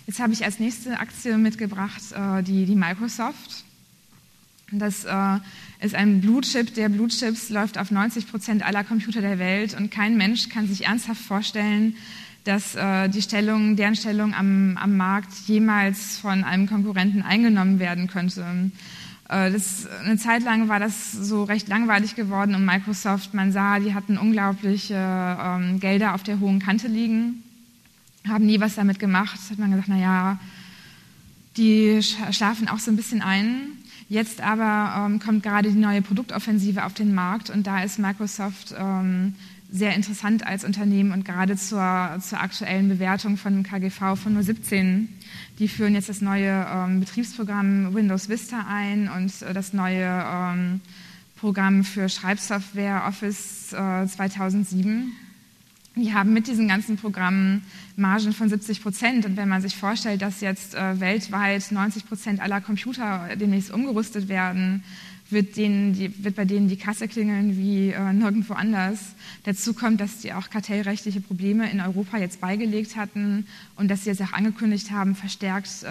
Jetzt habe ich als nächste Aktie mitgebracht die Microsoft. Das ist ein Blue Chip. Der Blue Chips läuft auf 90% aller Computer der Welt und kein Mensch kann sich ernsthaft vorstellen, dass deren Stellung am Markt jemals von einem Konkurrenten eingenommen werden könnte. Eine Zeit lang war das so recht langweilig geworden um Microsoft. Man sah, die hatten unglaubliche Gelder auf der hohen Kante liegen, haben nie was damit gemacht. Hat man gesagt, naja, die schlafen auch so ein bisschen ein. Jetzt aber kommt gerade die neue Produktoffensive auf den Markt und da ist Microsoft sehr interessant als Unternehmen und gerade zur aktuellen Bewertung von einem KGV von nur 17. Die führen jetzt das neue Betriebsprogramm Windows Vista ein und das neue Programm für Schreibsoftware Office 2007. Die haben mit diesen ganzen Programmen Margen von 70%. Und wenn man sich vorstellt, dass jetzt weltweit 90% aller Computer demnächst umgerüstet werden, wird bei denen die Kasse klingeln wie nirgendwo anders. Dazu kommt, dass die auch kartellrechtliche Probleme in Europa jetzt beigelegt hatten und dass sie jetzt auch angekündigt haben, verstärkt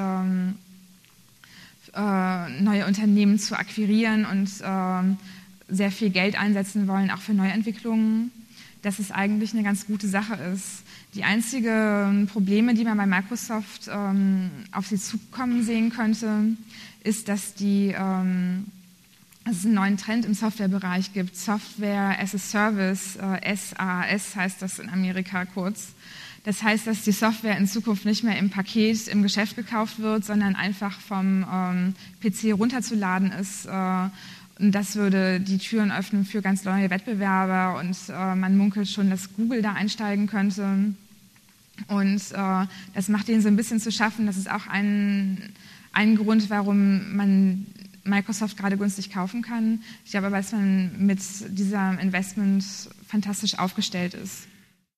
neue Unternehmen zu akquirieren und sehr viel Geld einsetzen wollen, auch für Neuentwicklungen. Dass es eigentlich eine ganz gute Sache ist. Die einzigen Probleme, die man bei Microsoft auf sie zukommen sehen könnte, ist, dass es einen neuen Trend im Softwarebereich gibt. Software as a Service, SaaS heißt das in Amerika kurz. Das heißt, dass die Software in Zukunft nicht mehr im Paket im Geschäft gekauft wird, sondern einfach vom PC runterzuladen ist. Und das würde die Türen öffnen für ganz neue Wettbewerber und man munkelt schon, dass Google da einsteigen könnte. Und das macht denen so ein bisschen zu schaffen. Das ist auch ein Grund, warum man Microsoft gerade günstig kaufen kann. Ich glaube aber, dass man mit diesem Investment fantastisch aufgestellt ist.